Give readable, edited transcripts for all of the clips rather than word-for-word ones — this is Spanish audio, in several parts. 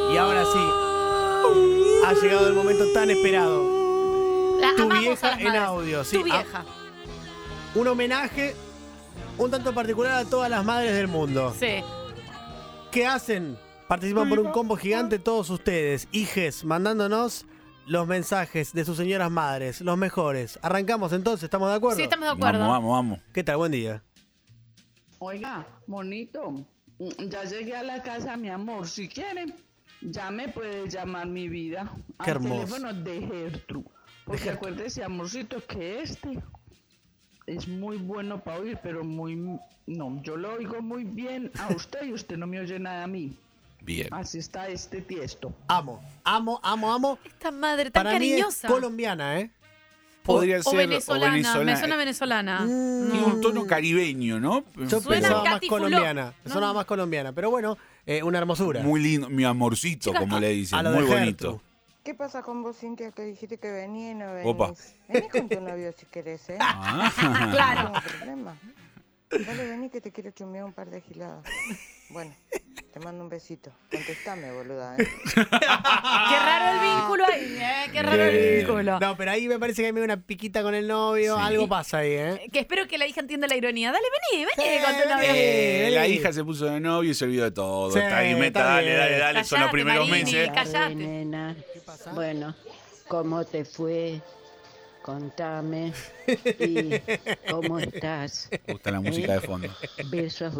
Y ahora sí, ha llegado el momento tan esperado. La Tu amamos vieja a las en madres. audio, sí. Tu vieja. Un homenaje un tanto particular a todas las madres del mundo. Sí. ¿Qué hacen? Participan por un combo gigante todos ustedes, hijes, mandándonos los mensajes de sus señoras madres, los mejores. Arrancamos entonces, ¿estamos de acuerdo? Sí, estamos de acuerdo. Vamos. ¿Qué tal? Buen día. Oiga, bonito, ya llegué a la casa, mi amor. Si quieren, ya me puede llamar mi vida Qué al hermoso. teléfono de Gertrude. Porque Gertrude. acuérdese, amorcito, que este es muy bueno para oír, pero no, yo lo oigo muy bien a usted y usted no me oye nada a mí. Bien. Así está este tiesto. Amo. Esta madre tan Para mí cariñosa. es colombiana, ¿eh? Podría o ser venezolana. Me suena venezolana. Tiene un tono caribeño, ¿no? Yo Suena pensaba más Katy Fulop. colombiana. No. Sonaba más colombiana, pero bueno, una hermosura. Muy lindo, mi amorcito, Chicos, como le dicen. a lo Muy de bonito. Gertrude. ¿Qué pasa con vos, Cintia, que dijiste que venía y no venís? Opa. Vení con tu novio si querés, ¿eh? Ah. Claro. No tengo problema. Dale, vení que te quiero chumear un par de giladas. Bueno, te mando un besito. Contestame, boluda, ¿eh? Qué raro el vínculo ahí, ¿eh? Qué raro el vínculo. No, pero ahí me parece que hay una piquita con el novio, Sí. algo pasa ahí, ¿eh? Que espero que la hija entienda la ironía. Dale, vení con tu novio. La vení. hija se puso de novio y se olvidó de todo. Sí, Está ahí, meta, está dale, bien. dale, son los Callate, primeros Marini. meses. Callate. Nena. ¿Qué pasa? Bueno, ¿cómo te fue? Contame. ¿Y cómo estás? Me gusta la música de fondo. Besos.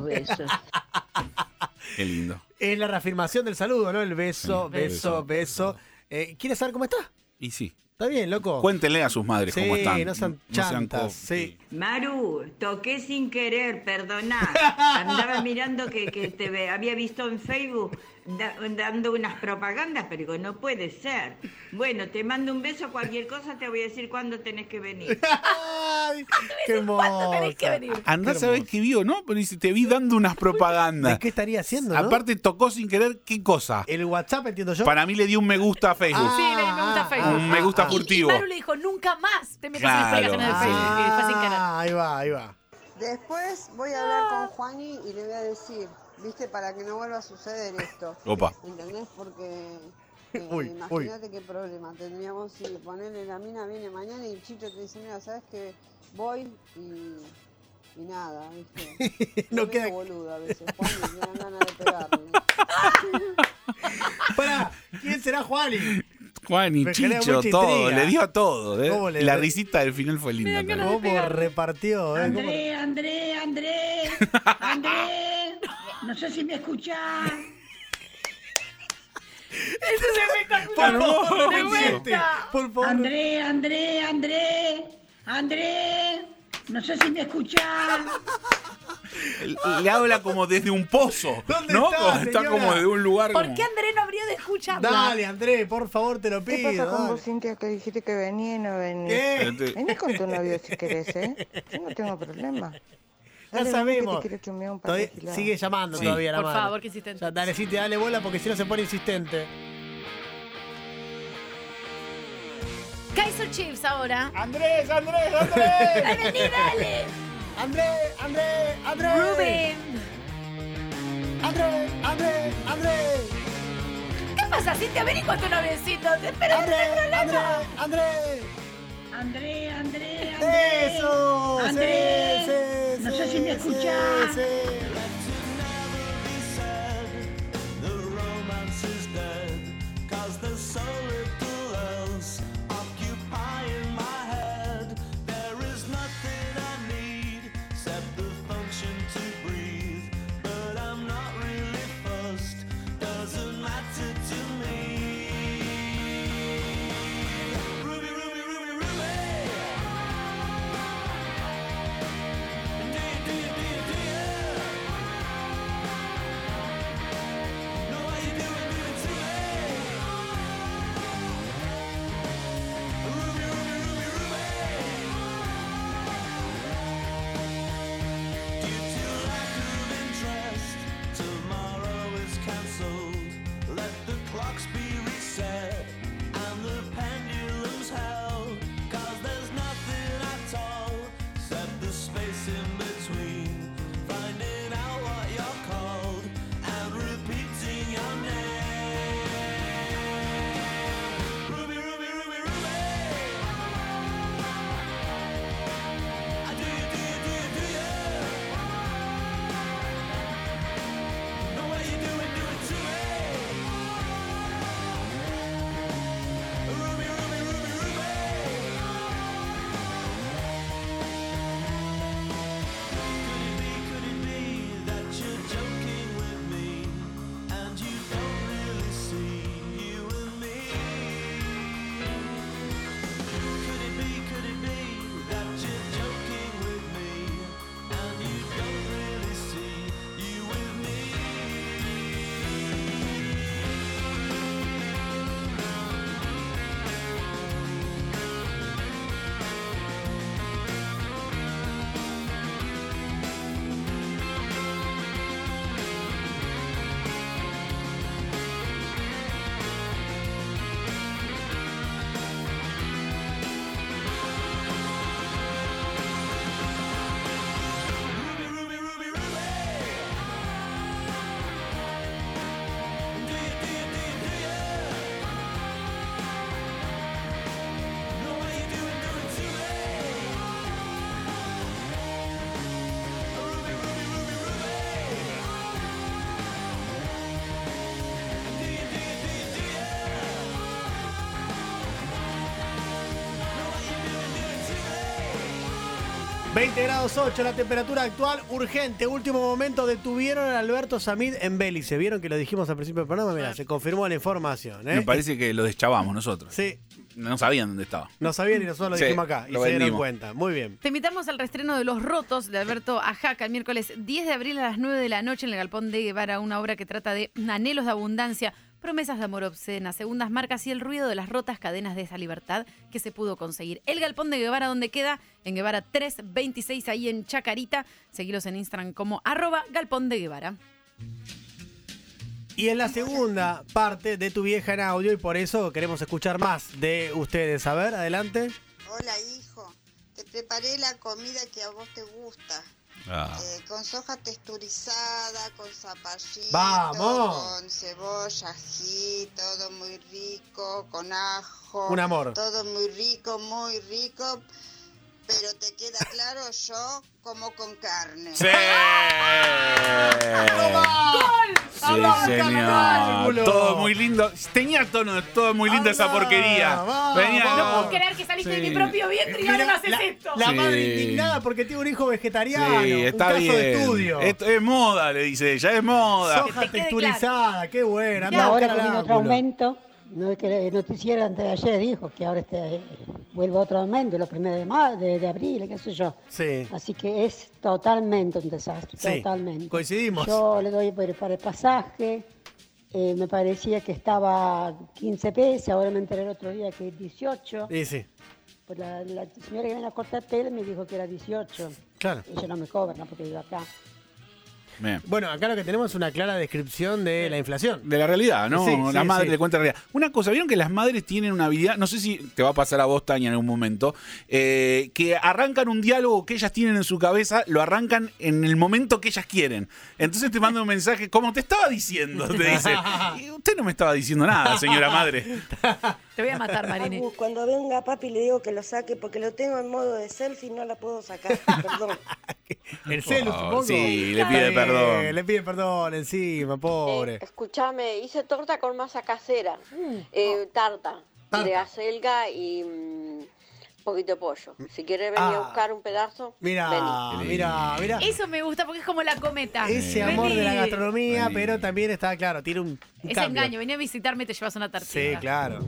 Qué lindo. Es la reafirmación del saludo, ¿no? El beso, Sí, beso. ¿Quieres saber cómo está? Y sí. ¿Está bien, loco? Cuéntenle a sus madres Sí, cómo están. no sean chantas, sí. Maru, toqué sin querer, perdoná. Andaba mirando que te había visto en Facebook dando unas propagandas, pero digo, no puede ser. Bueno, te mando un beso, cualquier cosa te voy a decir cuándo tenés que venir. ¡Ay! ¡Qué ¿Cuándo tenés que hermosa! venir? Andá a Qué saber hermoso. qué vio, ¿no? Pero dice, te vi dando unas propagandas. ¿De qué estaría haciendo, no? Aparte tocó sin querer, ¿qué cosa? El WhatsApp, entiendo yo. Para mí le dio un me gusta a Facebook. Sí, le di me gusta a Facebook. Un me gusta Y furtivo. Maru le dijo, nunca más te metas Claro. en explicaciones de Facebook. Y fue sin querer. Ahí va. Después voy a hablar con Juani y le voy a decir, viste, para que no vuelva a suceder esto. Opa. ¿Entendés? Porque Uy, imagínate qué problema tendríamos si ponerle la mina viene mañana y el Chicho te dice, mira, ¿sabes qué? Voy y nada, ¿viste? No Yo queda- medio boludo a veces, Juani, me dan ganas de pegarle. Pará, ¿quién será Juani? Juan y Me genera Chicho, mucha todo, intriga. le dio a todo. ¿eh? ¿Cómo le- La risita del final fue linda. dan ganas también. ¿Cómo pegarle. repartió? ¿Cómo- André, no sé si me escuchás. Eso es espectacular. Por favor, Me Vicente, gusta. por favor. André, no sé si me escuchás. Le habla como desde un pozo. ¿Dónde ¿No? está, Como está señora? como de un lugar. ¿Por como- qué André no habría de escucharla? Dale, Andrés, por favor, te lo ¿Qué pido. pasa con dale. vos, Cintia, que dijiste que venía y no venís? ¿Qué? Vení con tu novio si querés, ¿eh? Yo no tengo problema. Ya Dale, vení sabemos. que te quiero chumear un par de Todavía giladas. sigue llamando Sí. todavía la Por madre. favor, qué insistente. Ya, dale, Cintia, dale bola porque si no se pone insistente. Kaiser Chiefs ahora. Andrés. ¡Ay, vení, dale! Andrés. Rubén. Andrés. ¿Qué pasa, Cintia? Vení con tu noviecito. Te espero, no hay problema. Andrés. André. Eso. Andrés, Sí, no sé si me sí, escuchás. sí. 20 grados 8 la temperatura actual, urgente, último momento, detuvieron a Alberto Samid en Belice. ¿Vieron que lo dijimos al principio del programa? Mira, se confirmó la información, ¿eh? Me parece que lo deschavamos nosotros. Sí. No sabían dónde estaba. No sabían y nosotros lo Sí, dijimos acá. Y lo se dieron vendimos. cuenta. Muy bien. Te invitamos al reestreno de Los Rotos de Alberto Ajaca el miércoles 10 de abril a las 9 de la noche en el Galpón de Guevara, una obra que trata de anhelos de abundancia, promesas de amor obscenas, segundas marcas y el ruido de las rotas cadenas de esa libertad que se pudo conseguir. El Galpón de Guevara, ¿dónde queda? En Guevara 326, ahí en Chacarita. Seguilos en Instagram como @Galpón de Guevara. Y en la segunda parte de Tu Vieja en Audio, y por eso queremos escuchar más de ustedes. A ver, adelante. Hola, hijo. Te preparé la comida que a vos te gusta. Con soja texturizada, con zapallito, ¡Vamos! con cebolla, ají, todo muy rico, con ajo. Un amor. Todo muy rico, pero te queda claro, yo como con carne. ¡Sí! Sí, señor. Todo muy lindo. Tenía tono de todo muy lindo esa porquería. Venía, No puedo creer que saliste de mi propio vientre y ahora me haces esto. La Sí. madre indignada porque tiene un hijo vegetariano. Sí, está un caso bien. de estudio. Esto es moda, le dice ella, es moda. Soja texturizada, qué buena. Y anda a ahora buscar que al viene otro ángulo. aumento, no es que el noticiero antes de ayer dijo que ahora vuelve otro aumento, los primeros de abril, qué sé yo. Sí. Así que es totalmente un desastre, Sí, totalmente. coincidimos. Yo le doy para el pasaje, me parecía que estaba 15 pesos, ahora me enteré el otro día que es 18. Sí, sí. Pues la señora que viene a cortar pelo me dijo que era 18. Claro. Ella no me cobra, ¿no? Porque vivo acá. Bien. Bueno, acá lo que tenemos es una clara descripción de la inflación. De la realidad, ¿no? Sí, La sí, madre sí. le cuenta la realidad. Una cosa, ¿vieron que las madres tienen una habilidad? No sé si te va a pasar a vos, Tania, en algún momento. Que arrancan un diálogo que ellas tienen en su cabeza, lo arrancan en el momento que ellas quieren. Entonces te mandan un mensaje, como te estaba diciendo, te dice. Y usted no me estaba diciendo nada, señora madre. Te voy a matar, Marini. Cuando venga papi le digo que lo saque porque lo tengo en modo de selfie y no la puedo sacar. Perdón. El celu, supongo. Sí, le Está pide bien, perdón. Le pide perdón encima, pobre. Escúchame, hice torta con masa casera, tarta de acelga y un poquito de pollo. Si quieres venir a buscar un pedazo, Mira, vení. mira. Eso me gusta porque es como la cometa. Ese Vení. amor de la gastronomía, pero también está claro, tiene un Ese cambio. engaño, vení a visitarme y te llevas una tartita. Sí, claro.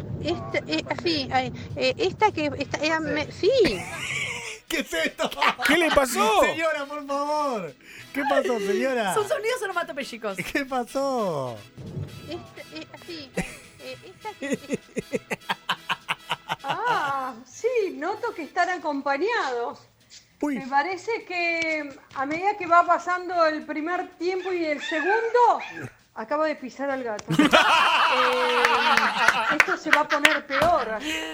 Sí. ¿Qué es esto? ¿Qué le pasó? Señora, por favor. ¿Qué pasó, señora? ¿Son sonidos onomatopéyicos? ¿Qué pasó? Sí, noto que están acompañados. Uy. Me parece que a medida que va pasando el primer tiempo y el segundo, acabo de pisar al gato. Esto se va a poner peor.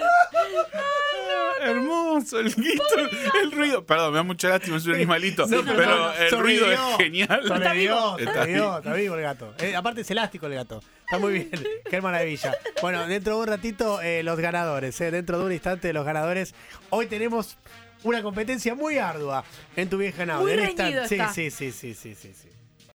Hermoso, el grito, el ruido. Perdón, me da mucha lástima, es un animalito. No, pero el ruido es genial. Sobrevivió, Está está vivo el gato. Aparte es elástico el gato. Está muy bien. Qué maravilla. Bueno, dentro de un ratito los ganadores. Dentro de un instante los ganadores. Hoy tenemos una competencia muy ardua en Tu Vieja en Audio. Muy En reñido sí, está. sí.